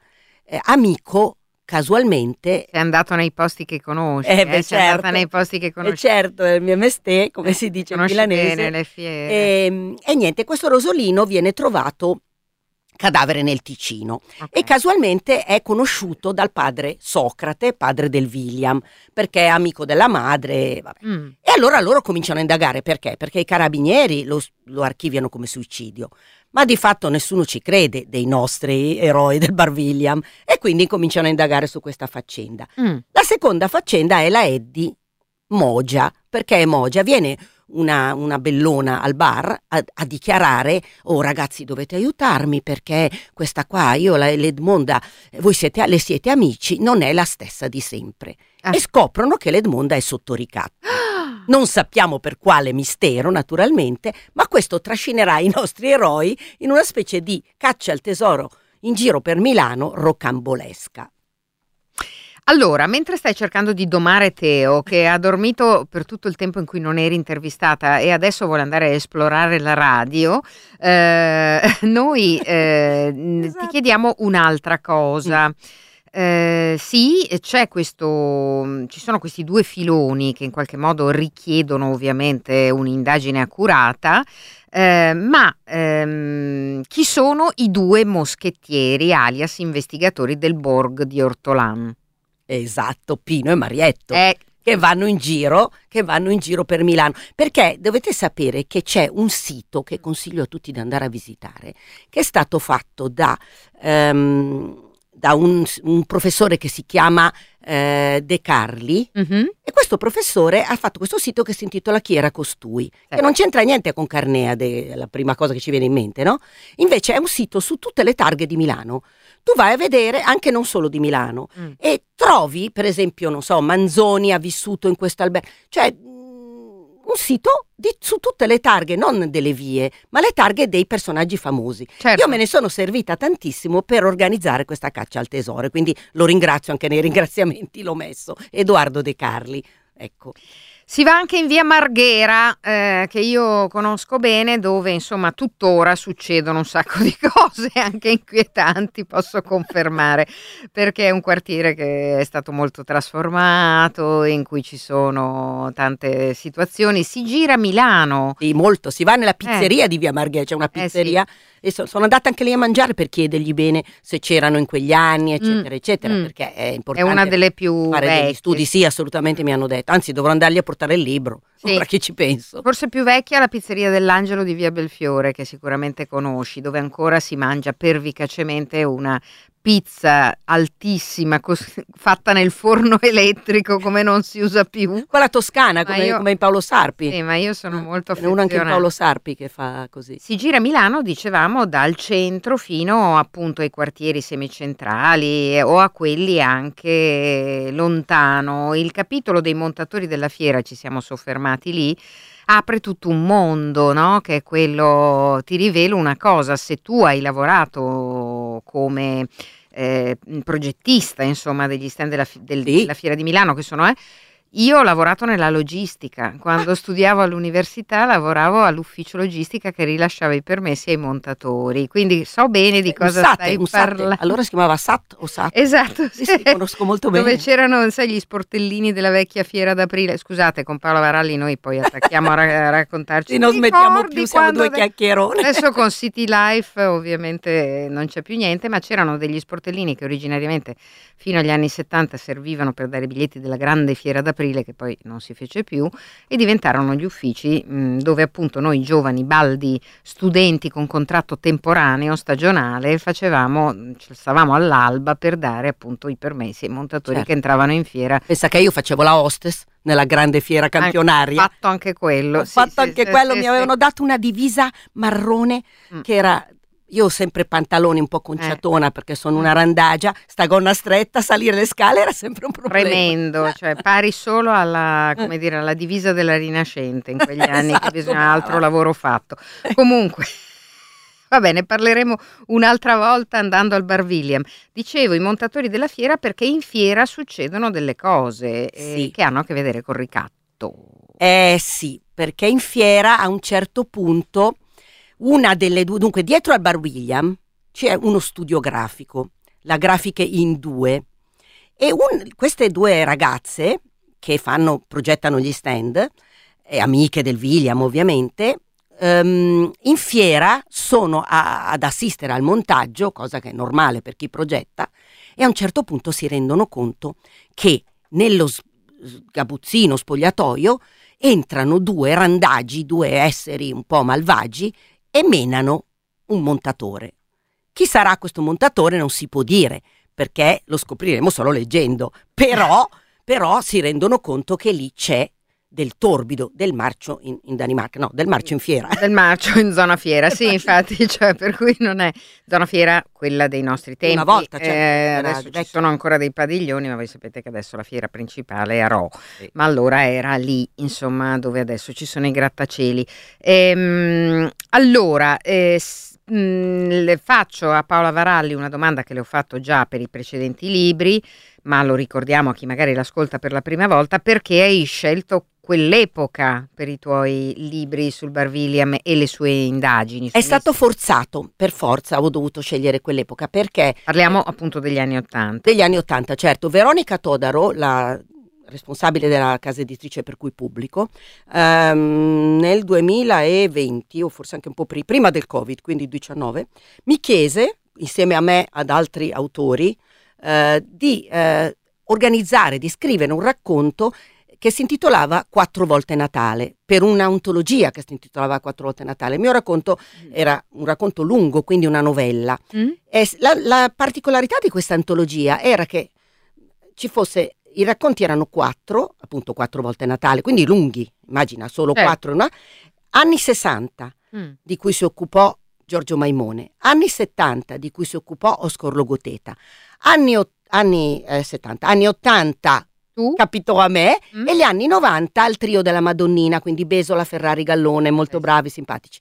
amico casualmente. Sei andato nei posti che conosci, sei andata nei posti che conosci. Certo, è il mio mestiere, come si dice in milanese. Bene le fiere. E niente, questo Rosolino viene trovato cadavere nel Ticino, e casualmente è conosciuto dal padre Socrate, padre del William, perché è amico della madre. E allora loro cominciano a indagare. Perché? Perché i carabinieri lo archiviano come suicidio, ma di fatto nessuno ci crede dei nostri eroi del Bar William, e quindi cominciano a indagare su questa faccenda. La seconda faccenda è la Eddie Mogia. Perché Mogia viene una bellona al bar a dichiarare: oh ragazzi, dovete aiutarmi, perché questa qua, io l'Edmonda, voi le siete amici, non è la stessa di sempre. E scoprono che l'Edmonda è sotto ricatto. Non sappiamo per quale mistero, naturalmente, ma questo trascinerà i nostri eroi in una specie di caccia al tesoro in giro per Milano rocambolesca. Allora, mentre stai cercando di domare Teo, che ha dormito per tutto il tempo in cui non eri intervistata e adesso vuole andare a esplorare la radio, noi ti chiediamo un'altra cosa. Sì, ci sono questi due filoni che in qualche modo richiedono ovviamente un'indagine accurata, ma chi sono i due moschettieri alias investigatori del Borg di Ortolan? Esatto, Pino e Marietto, che vanno in giro per Milano, perché dovete sapere che c'è un sito che consiglio a tutti di andare a visitare, che è stato fatto da un professore che si chiama De Carli, e questo professore ha fatto questo sito che si intitola Chi era costui, che non c'entra niente con Carneade, la prima cosa che ci viene in mente, no? Invece è un sito su tutte le targhe di Milano. Tu vai a vedere, anche non solo di Milano, e trovi, per esempio, non so, Manzoni ha vissuto in questo albergo, cioè un sito su tutte le targhe, non delle vie, ma le targhe dei personaggi famosi. Io me ne sono servita tantissimo per organizzare questa caccia al tesoro, quindi lo ringrazio, anche nei ringraziamenti l'ho messo, Edoardo De Carli, ecco. Si va anche in via Marghera, che io conosco bene, dove insomma tuttora succedono un sacco di cose anche inquietanti, posso confermare, perché è un quartiere che è stato molto trasformato, in cui ci sono tante situazioni. Si gira a Milano. Sì, molto, si va nella pizzeria di via Marghera, c'è una pizzeria. Sì. E sono andata anche lì a mangiare per chiedergli bene se c'erano in quegli anni, eccetera, eccetera, perché è importante. È una delle più fare vecchie. Degli studi, sì, assolutamente, mi hanno detto. Anzi, dovrò andargli a portare il libro, ora che ci penso. Forse più vecchia la pizzeria dell'Angelo di via Belfiore, che sicuramente conosci, dove ancora si mangia pervicacemente una pizza altissima fatta nel forno elettrico, come non si usa più. Quella toscana, come in Paolo Sarpi. Sì, ma io sono molto affezionata. Uno anche in Paolo Sarpi che fa così. Si gira a Milano, dicevamo, dal centro fino appunto ai quartieri semicentrali o a quelli anche lontano. Il capitolo dei montatori della fiera, ci siamo soffermati lì, apre tutto un mondo, no? Che è quello, ti rivelo una cosa, se tu hai lavorato come progettista, insomma, degli stand della Fiera di Milano, che sono io ho lavorato nella logistica. Quando studiavo all'università lavoravo all'ufficio logistica che rilasciava i permessi ai montatori, quindi so bene di cosa stai parlando. Allora si chiamava SAT o SAT? Esatto, sì, conosco molto bene. Dove c'erano, sai, gli sportellini della vecchia Fiera d'Aprile. Scusate, con Paola Varalli noi poi attacchiamo a raccontarci. Sì, non smettiamo più, siamo due chiacchieroni. Adesso con City Life ovviamente non c'è più niente, ma c'erano degli sportellini che originariamente fino agli anni 70 servivano per dare biglietti della grande Fiera d'Aprile, che poi non si fece più, e diventarono gli uffici dove appunto noi giovani baldi studenti con contratto temporaneo stagionale stavamo all'alba per dare appunto i permessi ai montatori che entravano in fiera. Pensa che io facevo la hostess nella grande fiera campionaria. Ho fatto anche quello. Mi avevano dato una divisa marrone che era... Io ho sempre pantaloni un po' conciatona perché sono una randagia, sta gonna stretta, salire le scale era sempre un problema. Tremendo, cioè pari solo alla divisa della Rinascente in quegli anni, esatto, che bisogna altro lavoro fatto. Comunque, va bene, parleremo un'altra volta andando al Bar William. Dicevo, i montatori della fiera, perché in fiera succedono delle cose che hanno a che vedere col ricatto. Sì, perché in fiera a un certo punto... Una delle due, dunque dietro al Bar William c'è uno studio grafico, la Grafiche in due, e queste due ragazze che progettano gli stand, amiche del William ovviamente, in fiera sono ad assistere al montaggio, cosa che è normale per chi progetta, e a un certo punto si rendono conto che nello sgabuzzino spogliatoio entrano due randagi, due esseri un po' malvagi, e menano un montatore. Chi sarà questo montatore non si può dire, perché lo scopriremo solo leggendo, però si rendono conto che lì c'è del torbido, del marcio in Danimarca, no, del marcio in fiera. Del marcio in zona fiera, sì, infatti, cioè, per cui non è zona fiera quella dei nostri tempi. Una volta, adesso ci sono ancora dei padiglioni, ma voi sapete che adesso la fiera principale è a Rho, ma allora era lì, insomma, dove adesso ci sono i grattacieli. Allora, le faccio a Paola Varalli una domanda che le ho fatto già per i precedenti libri, ma lo ricordiamo a chi magari l'ascolta per la prima volta: perché hai scelto quell'epoca per i tuoi libri sul Bar William e le sue indagini? È stato forzato, per forza ho dovuto scegliere quell'epoca, perché... Parliamo appunto degli anni '80. Degli anni '80, certo. Veronica Todaro, la responsabile della casa editrice per cui pubblico, nel 2020, o forse anche un po' prima del Covid, quindi 19, mi chiese, insieme a me ad altri autori, di organizzare, di scrivere un racconto che si intitolava 4 volte Natale, per un'antologia che si intitolava 4 volte Natale. Il mio racconto era un racconto lungo, quindi una novella. E la particolarità di questa antologia era che ci fosse, i racconti erano 4, appunto 4 volte Natale, quindi lunghi, immagina, solo 4, no? Anni 60, di cui si occupò Giorgio Maimone, anni 70, di cui si occupò Oscar Logoteta, anni 70, anni 80 capitò a me, e gli anni 90 al trio della Madonnina, quindi Besola, Ferrari, Gallone, molto bravi, simpatici.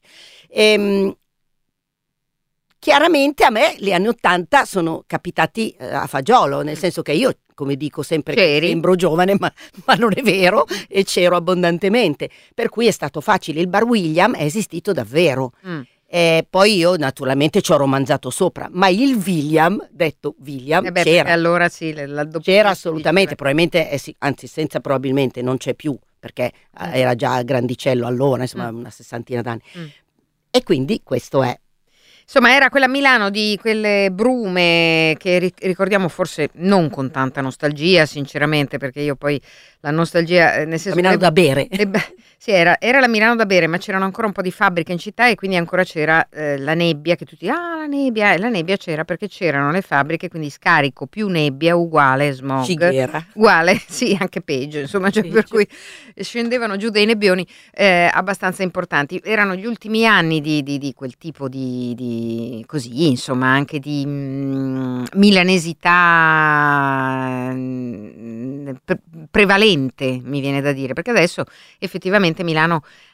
Chiaramente a me gli anni 80 sono capitati a fagiolo, nel senso che io, come dico sempre, che sembro giovane, ma non è vero, e c'ero abbondantemente, per cui è stato facile. Il Bar William è esistito davvero. Poi io naturalmente ci ho romanzato sopra, ma il William, detto William, c'era. Allora sì, c'era assolutamente, probabilmente, anzi senza probabilmente, non c'è più, perché era già grandicello allora, insomma una 60ina d'anni. E quindi questo è. Insomma, era quella Milano di quelle brume che ricordiamo forse non con tanta nostalgia, sinceramente, perché io poi la nostalgia, nel senso, la Milano da bere. Sì, era la Milano da bere, ma c'erano ancora un po' di fabbriche in città, e quindi ancora c'era la nebbia, che tutti, la nebbia c'era perché c'erano le fabbriche, quindi scarico più nebbia uguale smog. Cighiera. Uguale, sì, anche peggio, insomma, cioè, per cui scendevano giù dei nebbioni abbastanza importanti. Erano gli ultimi anni di quel tipo di così, insomma, anche di milanesità prevalente, mi viene da dire, perché adesso effettivamente Milano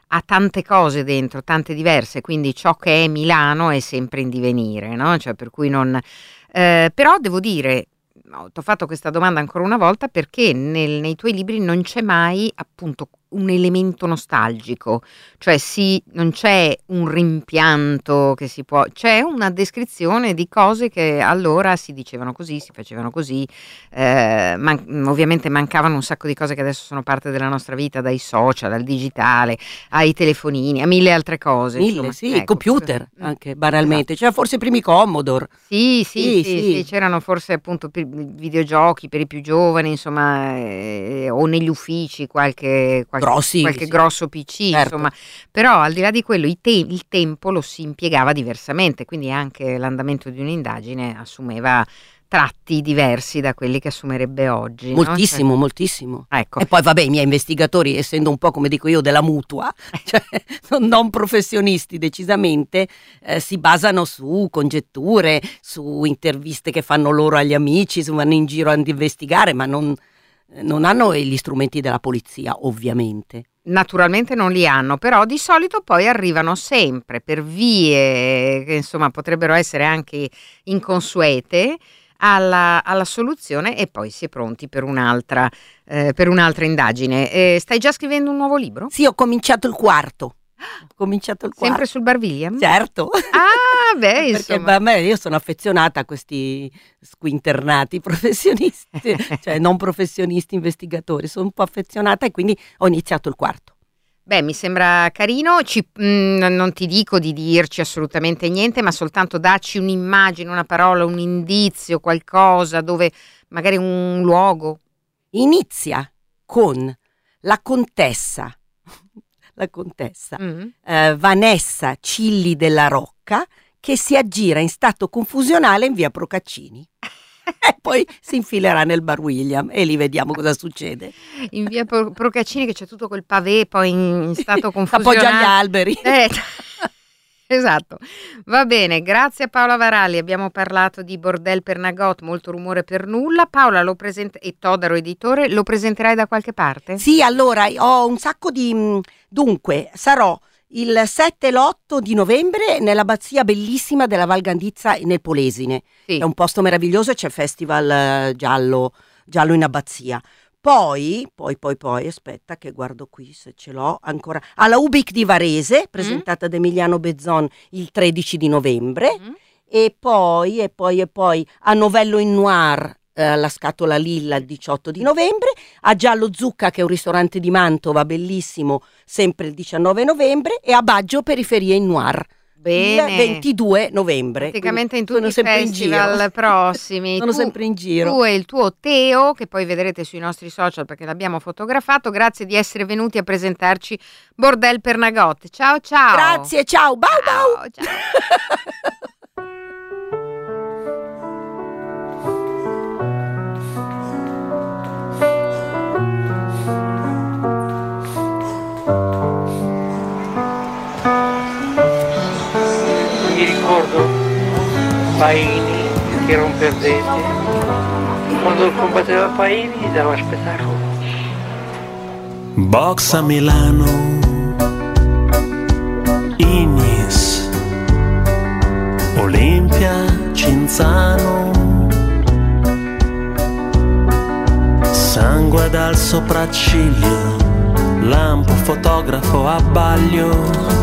ha tante cose dentro, tante diverse, quindi ciò che è Milano è sempre in divenire, no? Cioè, per cui non... però devo dire, ti ho fatto questa domanda ancora una volta perché nei tuoi libri non c'è mai appunto un elemento nostalgico, cioè non c'è un rimpianto che si può, c'è una descrizione di cose che allora si dicevano così, si facevano così, ovviamente mancavano un sacco di cose che adesso sono parte della nostra vita, dai social, al digitale, ai telefonini, a mille altre cose. Mille, sì, ecco, computer anche banalmente, c'era forse i primi Commodore. Sì, c'erano forse appunto videogiochi per i più giovani, insomma, o negli uffici qualche grosso PC, certo. Insomma, però al di là di quello il tempo lo si impiegava diversamente, quindi anche l'andamento di un'indagine assumeva tratti diversi da quelli che assumerebbe oggi. Moltissimo, no? moltissimo. Ecco. E poi vabbè, i miei investigatori, essendo un po' come dico io della mutua, cioè non professionisti decisamente, si basano su congetture, su interviste che fanno loro agli amici, vanno in giro ad investigare, ma non hanno gli strumenti della polizia, ovviamente. Naturalmente non li hanno, però di solito poi arrivano sempre per vie che insomma potrebbero essere anche inconsuete alla soluzione e poi si è pronti per un'altra indagine. Stai già scrivendo un nuovo libro? Sì, ho cominciato il quarto. Sempre sul Bar William? Certo. Ah, beh, insomma. Perché beh, io sono affezionata a questi squinternati professionisti, cioè non professionisti investigatori, sono un po' affezionata e quindi ho iniziato il quarto. Beh, mi sembra carino, non ti dico di dirci assolutamente niente, ma soltanto dacci un'immagine, una parola, un indizio, qualcosa dove magari un luogo. Inizia con la contessa Vanessa Cilli della Rocca che si aggira in stato confusionale in via Procaccini e poi si infilerà nel Bar William e lì vediamo cosa succede. In via Procaccini che c'è tutto quel pavé poi in stato confusionale. Appoggia agli alberi. Esatto, va bene, grazie a Paola Varalli, abbiamo parlato di Bordel per Nagot, molto rumore per nulla. Paola e Todaro editore, lo presenterai da qualche parte? Sì, allora ho un sacco di... Dunque, sarò il 7 e l'8 di novembre nell'abbazia bellissima della Val Gandizza nel Polesine. Sì. È un posto meraviglioso e c'è il festival giallo in abbazia. Poi, aspetta che guardo qui se ce l'ho ancora, alla Ubic di Varese, presentata da Emiliano Bezzon il 13 di novembre, e poi a Novello in Noir, la Scatola Lilla il 18 di novembre, a Giallo Zucca che è un ristorante di Mantova bellissimo, sempre il 19 novembre, e a Baggio Periferie in Noir. Bene. Il 22 novembre. Praticamente in tutti i festival prossimi. Sono sempre in giro. Tu e il tuo Teo, che poi vedrete sui nostri social perché l'abbiamo fotografato. Grazie di essere venuti a presentarci Bordel per Nagot. Ciao ciao. Grazie, ciao. Bau bau. Ciao. Mi ricordo Paini che era un perdente, quando combatteva Paini gli dava spettacolo. Box a Milano, Ignis, Olimpia, Cinzano, sangue dal sopracciglio, lampo fotografo a Baglio.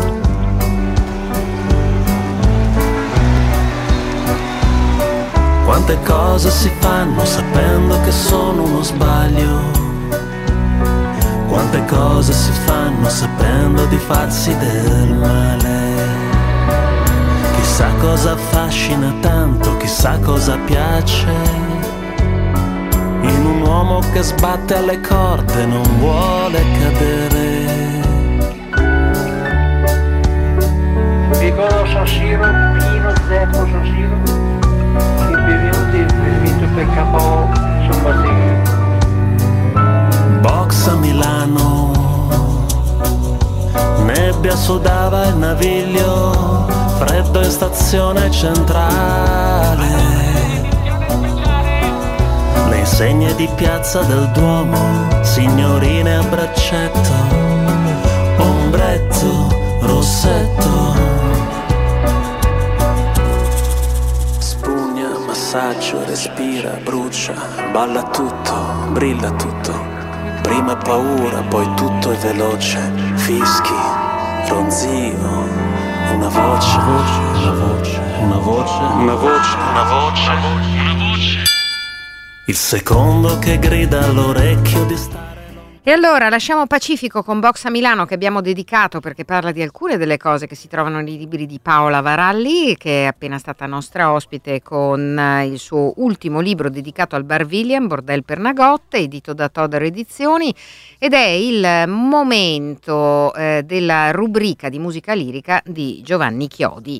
Quante cose si fanno sapendo che sono uno sbaglio. Quante cose si fanno sapendo di farsi del male. Chissà cosa affascina tanto, chissà cosa piace in un uomo che sbatte alle corde e non vuole cadere. Ricordo San Siro, Pino, Zeppo, San Siro, i benvenuti vinto per capo sul Battaglia. Box a Milano, nebbia sudava il naviglio, freddo in stazione centrale. Le insegne di piazza del Duomo, signorine a braccetto, un ombretto, rossetto. Spugna, massaggio, respira, brucia, balla tutto, brilla tutto. Prima paura, poi tutto è veloce, fischi, ronzio, una voce, una voce, una voce, una voce, una voce, una voce. Il secondo che grida all'orecchio di stare. E allora lasciamo Pacifico con Box a Milano, che abbiamo dedicato perché parla di alcune delle cose che si trovano nei libri di Paola Varalli, che è appena stata nostra ospite con il suo ultimo libro dedicato al Bar William, Bordel per Nagotte, edito da Todaro Edizioni, ed è il momento della rubrica di musica lirica di Giovanni Chiodi.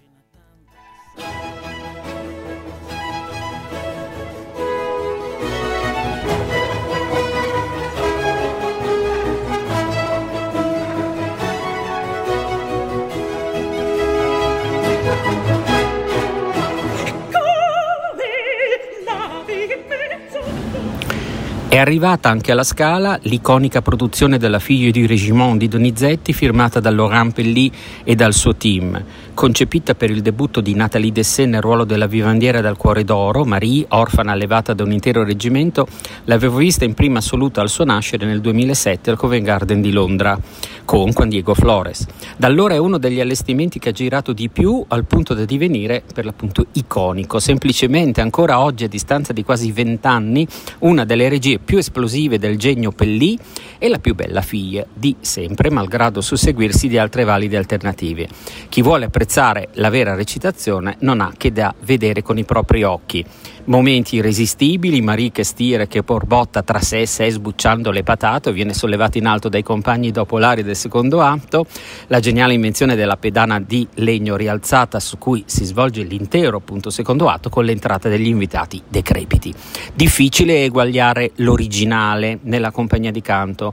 È arrivata anche alla Scala l'iconica produzione della Fille du Régiment di Donizetti, firmata da Laurent Pelli e dal suo team. Concepita per il debutto di Nathalie Dessay nel ruolo della vivandiera dal cuore d'oro, Marie, orfana allevata da un intero reggimento, l'avevo vista in prima assoluta al suo nascere nel 2007 al Covent Garden di Londra, con Juan Diego Flores. Da allora è uno degli allestimenti che ha girato di più, al punto da divenire per l'appunto iconico. Semplicemente ancora oggi, a distanza di quasi 20 anni, una delle regie più esplosive del genio Pelli e la più bella figlia di sempre, malgrado susseguirsi di altre valide alternative. Chi vuole apprezzare la vera recitazione non ha che da vedere con i propri occhi. Momenti irresistibili, Marie che stira, che borbotta tra sé e sé sbucciando le patate, viene sollevata in alto dai compagni dopo l'aria del secondo atto, la geniale invenzione della pedana di legno rialzata su cui si svolge l'intero appunto secondo atto con l'entrata degli invitati decrepiti. Difficile eguagliare l'originale nella compagnia di canto.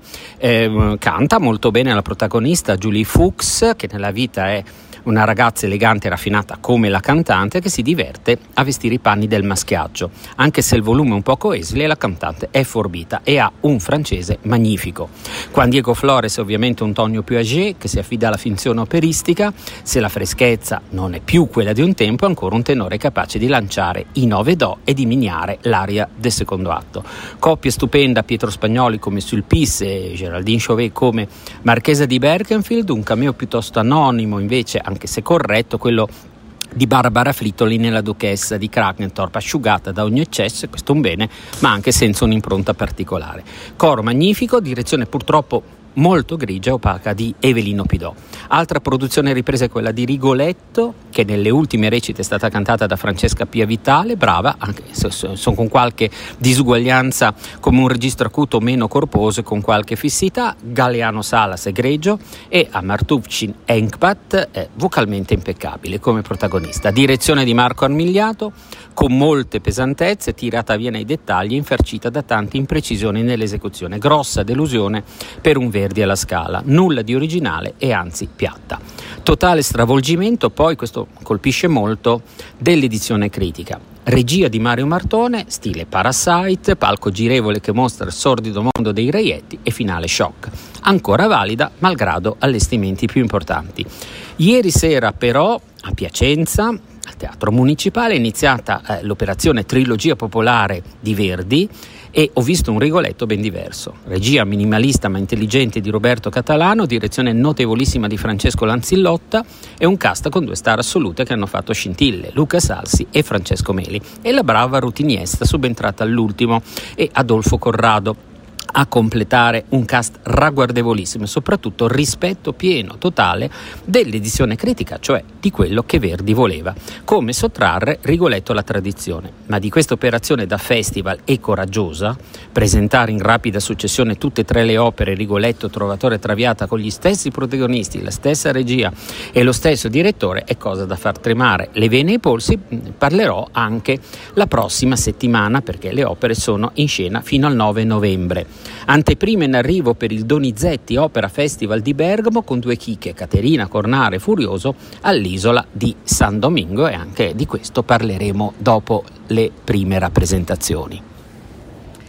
Canta molto bene la protagonista Julie Fuchs, che nella vita è una ragazza elegante e raffinata come la cantante, che si diverte a vestire i panni del maschiaggio. Anche se il volume è un poco esile, la cantante è forbita e ha un francese magnifico. Juan Diego Flores è ovviamente un tonio più âgé che si affida alla finzione operistica. Se la freschezza non è più quella di un tempo, è ancora un tenore capace di lanciare i 9 do e di miniare l'aria del secondo atto. Coppia stupenda, Pietro Spagnoli come Sulpice e Géraldine Chauvet come Marchesa di Berkenfield, un cameo piuttosto anonimo invece, anche se corretto, quello di Barbara Frittoli nella Duchessa di Kragentorp, asciugata da ogni eccesso, questo è un bene, ma anche senza un'impronta particolare. Coro magnifico, direzione purtroppo molto grigia e opaca di Evelino Pidò. Altra produzione ripresa è quella di Rigoletto, che nelle ultime recite è stata cantata da Francesca Pia Vitale, brava, anche se sono con qualche disuguaglianza, come un registro acuto meno corposo e con qualche fissità. Galeano Salas egregio e Amartuvcin Enkpat vocalmente impeccabile come protagonista. Direzione di Marco Armigliato, con molte pesantezze, tirata via nei dettagli, infarcita da tante imprecisioni nell'esecuzione. Grossa delusione per un Verdi alla Scala, nulla di originale e anzi piatta. Totale stravolgimento, poi questo colpisce molto, dell'edizione critica. Regia di Mario Martone, stile Parasite, palco girevole che mostra il sordido mondo dei reietti e finale shock. Ancora valida, malgrado allestimenti più importanti. Ieri sera però, a Piacenza, al Teatro Municipale, è iniziata l'operazione Trilogia Popolare di Verdi e ho visto un Rigoletto ben diverso. Regia minimalista ma intelligente di Roberto Catalano, direzione notevolissima di Francesco Lanzillotta e un cast con 2 star assolute che hanno fatto scintille, Luca Salsi e Francesco Meli, e la brava Ruth Iniesta subentrata all'ultimo e Adolfo Corrado a completare un cast ragguardevolissimo e soprattutto rispetto pieno, totale dell'edizione critica, cioè di quello che Verdi voleva. Come sottrarre Rigoletto alla tradizione. Ma di questa operazione da festival e coraggiosa, presentare in rapida successione tutte e 3 le opere Rigoletto, Trovatore, Traviata con gli stessi protagonisti, la stessa regia e lo stesso direttore, è cosa da far tremare le vene e i polsi. Parlerò anche la prossima settimana perché le opere sono in scena fino al 9 novembre. Anteprima in arrivo per il Donizetti Opera Festival di Bergamo con 2 chicche, Caterina Cornare Furioso all'isola di San Domingo, e anche di questo parleremo dopo le prime rappresentazioni.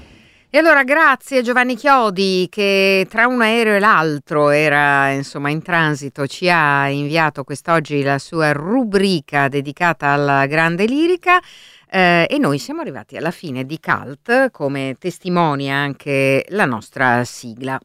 E allora grazie Giovanni Chiodi, che tra un aereo e l'altro era insomma in transito, ci ha inviato quest'oggi la sua rubrica dedicata alla grande lirica, e noi siamo arrivati alla fine di Cult, come testimonia anche la nostra sigla.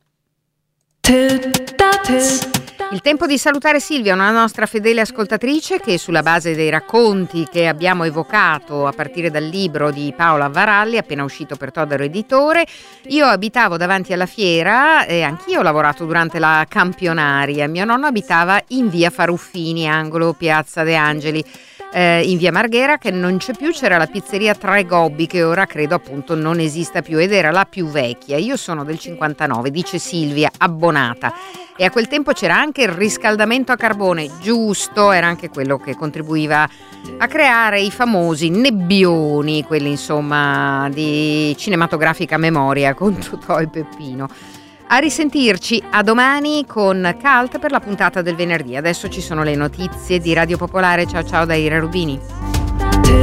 Il tempo di salutare Silvia, una nostra fedele ascoltatrice che, sulla base dei racconti che abbiamo evocato a partire dal libro di Paola Varalli, appena uscito per Todaro Editore, io abitavo davanti alla fiera e anch'io ho lavorato durante la campionaria. Mio nonno abitava in via Faruffini, angolo Piazza De Angeli. In via Marghera, che non c'è più, c'era la pizzeria Tre Gobbi, che ora credo appunto non esista più, ed era la più vecchia. Io sono del 59, dice Silvia, abbonata, e a quel tempo c'era anche il riscaldamento a carbone, giusto, era anche quello che contribuiva a creare i famosi nebbioni, quelli insomma di cinematografica memoria con Totò e Peppino. A risentirci a domani con Cult per la puntata del venerdì. Adesso ci sono le notizie di Radio Popolare. Ciao ciao da Ira Rubini.